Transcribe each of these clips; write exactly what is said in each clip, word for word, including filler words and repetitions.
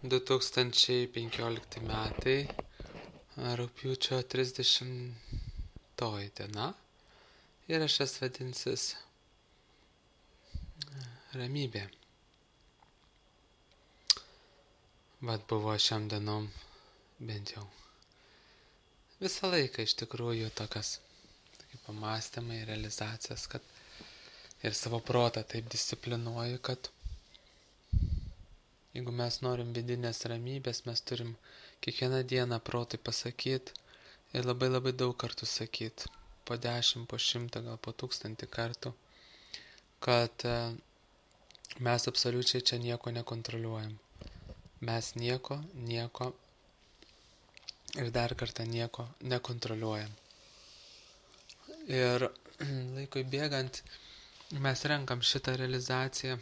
du tūkstančiai penkiolikti metai, rugpjūčio trisdešimtoji diena. Įrašas vadinsis Ramybė. Vat buvo šiam dienom bent jau visą laiką iš tikrųjų tokias tokie pamastymai, realizacijos, kad ir savo protą taip disciplinuoju, kad jeigu mes norim vidinės ramybės, mes turim kiekvieną dieną protui pasakyti ir labai labai daug kartų sakyti, po dešimt, po šimtą, gal po tūkstantį kartų, kad mes absoliučiai čia nieko nekontroliuojam. Mes nieko, nieko ir dar kartą nieko nekontroliuojam. Ir laikui bėgant mes renkam šitą realizaciją.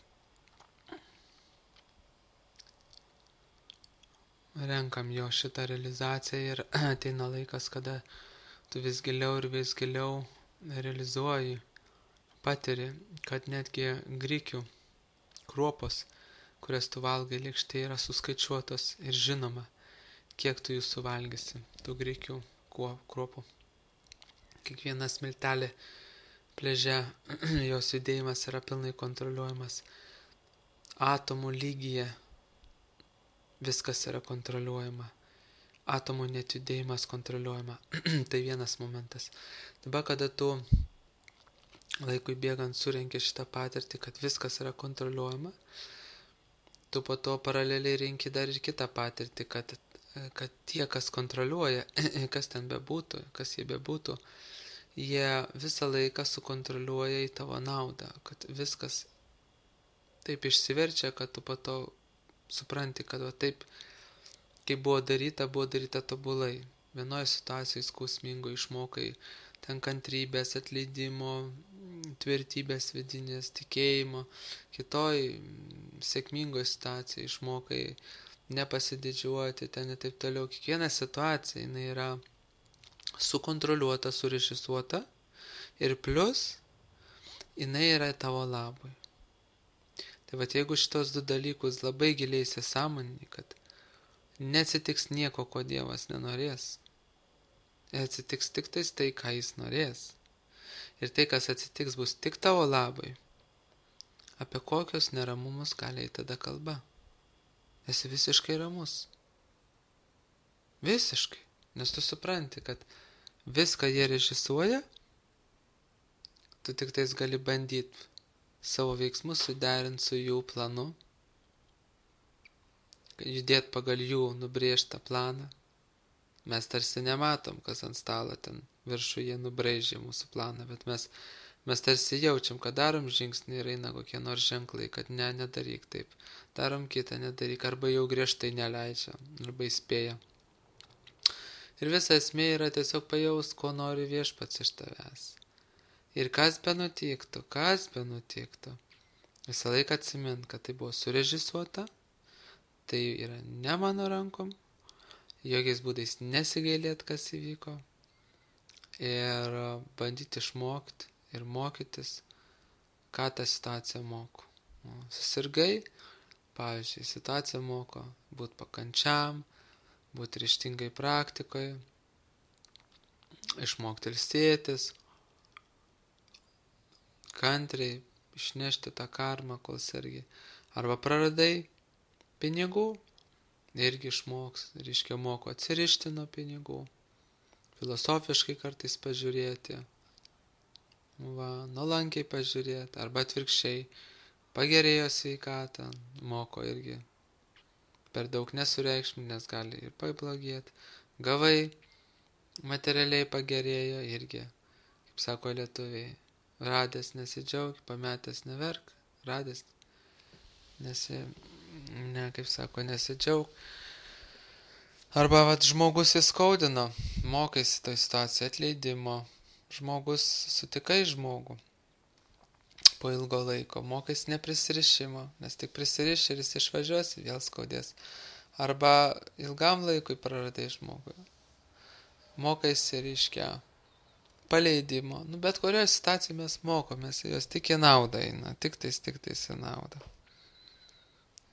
Renkam jo šitą realizaciją ir ateina laikas, kada tu vis giliau ir vis giliau realizuoji, patiri, kad netgi grikių kruopos, kurias tu valgai lėkštėje, yra suskaičiuotos ir žinoma, kiek tu jų suvalgysi, tų grikių kruopų. Kiekviena smiltelė pliaže, jos judėjimas yra pilnai kontroliuojamas. Atomų lygyje viskas yra kontroliuojama. Atomų net judėjimas kontroliuojama. Tai vienas momentas. Dabar, kada tu laikui bėgant surenki šitą patirtį, kad viskas yra kontroliuojama, tu po to paraleliai renki dar ir kitą patirtį, kad, kad tie, kas kontroliuoja, kas ten bebūtų, kas jie bebūtų, jie visą laiką sukontroliuoja į tavo naudą, kad viskas taip išsiverčia, kad tu po to supranti, kad va taip, kaip buvo daryta, buvo daryta tobulai. Vienoje situacijoje skausmingo išmokai ten kantrybės, atleidimo, tvirtybės vidinės, tikėjimo, kitoj sėkmingoje situacijoje išmokai nepasididžiuoti, ten ir taip toliau. Kiekviena situacija, jinai yra sukontroliuota, surežisuota ir plus, jinai yra tavo labui. Tai vat jeigu šitos du dalykus labai giliai įsisąmonini, kad neatsitiks nieko, ko Dievas nenorės, atsitiks tik tais tai, ką Jis norės. Ir tai, kas atsitiks, bus tik tavo labai. Apie kokius neramumus gali tada kalba? Esi visiškai ramus. Visiškai. Nes tu supranti, kad viską jie režisuoja, tu tik tais gali bandyti savo veiksmus suderinti su jų planu, judėti pagal jų nubrėžtą planą. Mes tarsi nematom, kas ant stalo ten viršuje nubraižė mūsų planą, bet mes, mes tarsi jaučiam, kad darom žingsnį ir eina kokie nors ženklai, kad ne, nedaryk taip. Darom kitą, nedaryk, arba jau griežtai neleidžia, arba įspėja. Ir visa esmė yra tiesiog pajaust, ko nori Viešpats iš tavęs. Ir kas be nutiktų, kas be nutiktų. Visą laiką atsimint, kad tai buvo surežisuota, tai yra ne mano rankom, jokiais būdais nesigailėt, kas įvyko, ir bandyti išmokti ir mokytis, ką tą situaciją moko. Susirgai, pavyzdžiui, situacija moko būti pakančiam, būti ryžtingai praktikoje, išmokti ilsėtis, kantriai išnešti tą karmą, kol sergi. Arba praradai pinigų, irgi išmoks, reiškia moko atsirišti nuo pinigų, filosofiškai kartais pažiūrėti, va, nuolankiai pažiūrėti, arba atvirkščiai, pagerėjo sveikatą, moko irgi per daug nesureikšminti, nes gali ir pablogėti. Gavai, materialiai pagerėjo irgi, kaip sako lietuviai, radęs nesidžiauk, pametęs neverk, radęs nesi, ne, kaip sako, nesidžiauk. Arba vat, žmogus įskaudino, mokaisi toj situacijai atleidimo, žmogus sutikai žmogų po ilgo laiko, mokaisi neprisirišimo, nes tik prisiriši ir jis išvažiuos, vėl skaudės. Arba ilgam laikui praradai žmogui. Mokaisi, reiškia, paleidimo. Nu, bet kurioje situacijoje mes mokomės, jos tik į naudą eina, tik tais, tik tais į naudą.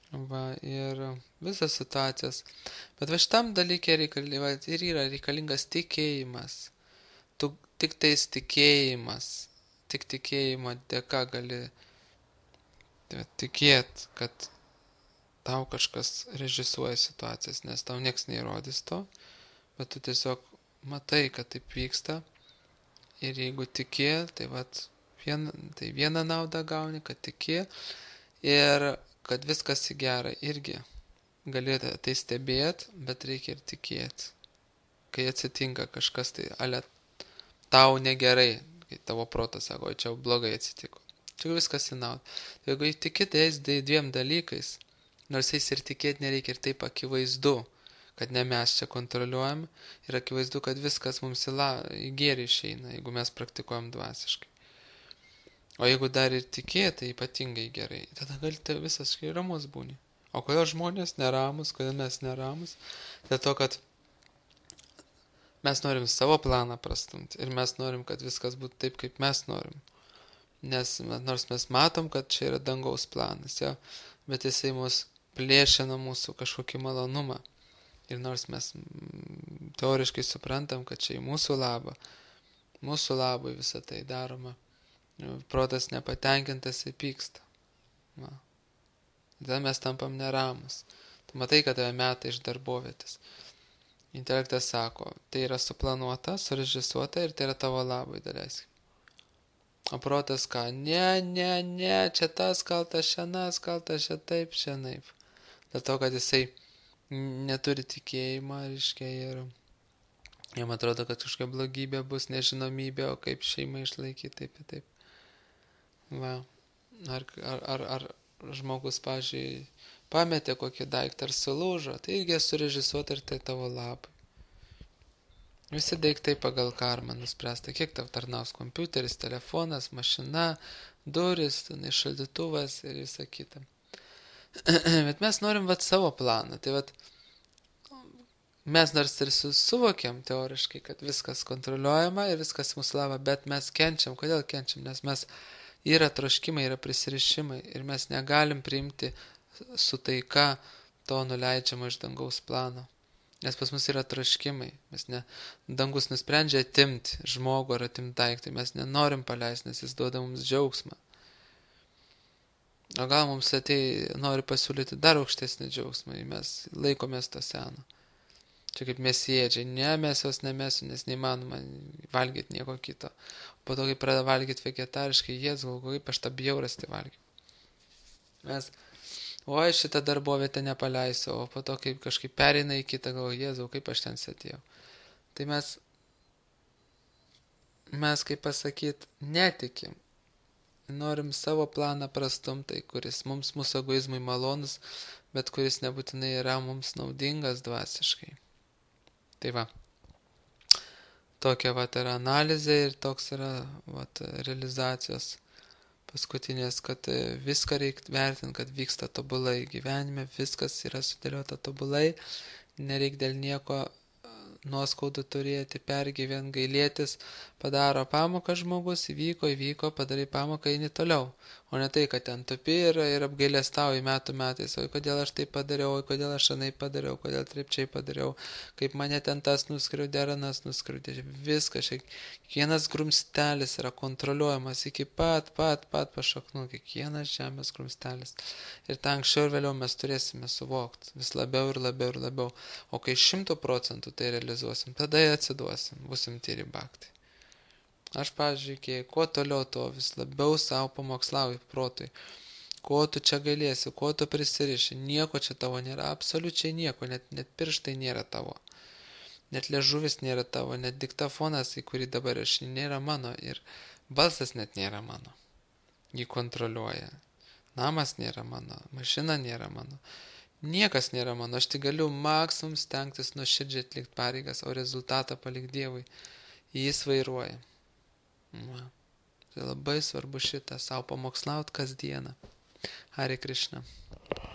Va, ir visas situacijas. Bet va šitam dalykė reikalinga, ir yra reikalingas tikėjimas. Tu tik tais tikėjimas, tik tikėjimo dėka gali tai, tikėt, kad tau kažkas režisuoja situacijas, nes tau nieks neįrodys to, bet tu tiesiog matai, kad taip vyksta. Ir jeigu tiki, tai, vat, vien, tai vieną naudą gauni, kad tiki ir kad viskas į gerą irgi. Galite tai stebėti, bet reikia ir tikėti. Kai atsitinka kažkas, tai ale tau negerai, kai tavo protas sako, čia blogai atsitiko. Čia viskas į naudą. Jeigu tiki tais dviem dalykais, nors jais ir tikėti nereikia ir taip akivaizdu, kad ne mes čia kontroliuojam ir akivaizdu, kad viskas mums į, la, į gėrį išeina, jeigu mes praktikuojam dvasiškai. O jeigu dar ir tikėti, tai ypatingai gerai. Tada galite visiškai ramus būni. O kodėl žmonės neramus, kodėl mes neramus? Dėl to, kad mes norim savo planą prastumti ir mes norim, kad viskas būtų taip, kaip mes norim. Nes nors mes matom, kad čia yra dangaus planas, jo, bet jisai mus plėšina mūsų kažkokį malonumą. Ir nors mes teoriškai suprantam, kad čia į mūsų labą, mūsų labui visą tai daroma, protas nepatenkintas ir pyksta. Va. Tada mes tampam neramus. Tu matai, kad tave meta iš darbovietės. Intelektas sako, tai yra suplanuota, surežisuota ir tai yra tavo labui, daleiskim. O protas ką? Ne, ne, ne, čia tas kaltas, šianas kaltas, čia taip, šianaip. Dėl to, kad jisai neturi tikėjimą, reiškia, ir jam atrodo, kad kažkokia blogybė bus, nežinomybė, o kaip šeimą išlaikyti, taip ir taip. Va. Ar, ar, ar, ar žmogus, pavyzdžiui, pametė kokį daiktą ar sulūžo, tai irgi surežisuota ir tai tavo labai. Visi daiktai pagal karmą nuspręsta, kiek tau tarnaus kompiuteris, telefonas, mašina, duris, šaldytuvas ir visa kita. Bet mes norim vat savo planą. Tai vat mes nors ir suvokiam teoriškai, kad viskas kontroliuojama ir viskas mūsų lava, bet mes kenčiam. Kodėl kenčiam? Nes mes yra troškimai, yra prisirišimai ir mes negalim priimti su taika to nuleidžiamo iš dangaus plano. Nes pas mus yra troškimai. Mes ne, dangus nusprendžia atimti žmogų ar atimti daiktą. Mes nenorim paleisti, nes jis duoda mums džiaugsmą. O gal mums atei nori pasiūlyti dar aukštesnį džiaugsmą, mes laikomės to seno. Čia kaip mesiečiai, ne, mes jos nemesiu, nes neįmanoma valgyti nieko kito. Po to, kai pradeda valgyti vegetariškai, Jėzau, kaip aš tą bjaurastį valgiau. Mes, oi, šitą darbovietę nepaleisiu, o po to, kaip kažkaip pereina į kitą, galvoju, Jėzau, kaip aš ten sėdėjau. Tai mes, mes kaip pasakyt, netikim. Norim savo planą prastumtai, kuris mums mūsų egoizmui malonus, bet kuris nebūtinai yra mums naudingas dvasiškai. Tai va, tokia va yra analizė ir toks yra va, realizacijos paskutinės, kad viską reikia vertinti, kad vyksta tobulai gyvenime, viskas yra sudėliota tobulai, nereikia dėl nieko nuoskaudų turėti, pergyvent, gailėtis, padaro pamoką žmogus, įvyko, įvyko, padarai pamoką, eini toliau. O ne tai, kad ten tupi ir, ir apgailestauji metų metais, oi kodėl aš tai padariau, oi kodėl aš anai padariau, kodėl trepčiai padariau, kaip mane ten tas nuskriaudė, ar anas nuskriaudė. Viskas, kiekvienas grumstelis yra kontroliuojamas iki pat, pat, pat pašaknų, kiekvienas žemės grumstelis. Ir tą anksčiau ir vėliau mes turėsime suvokti, vis labiau ir labiau ir labiau. O kai šimtų procentų tai realizuosim, tada atsiduosim, būsim tyri baktai. Aš, pavyzdžiui, kuo toliau, to vis labiau savo pamokslauju protui. Ko tu čia galėsi, ko tu prisiriši, nieko čia tavo nėra, absoliučiai nieko, net, net pirštai nėra tavo. Net liežuvis nėra tavo, net diktafonas, į kurį dabar aš nėra mano ir balsas net nėra mano. Jį kontroliuoja. Namas nėra mano, mašina nėra mano. Niekas nėra mano, aš tik galiu maksimum stengtis nuoširdžiai atlikti pareigas, o rezultatą palik Dievui. Jis vairuoja. Va. Tai labai svarbu šitą savo pamokslaut kasdieną. Hare Krishna.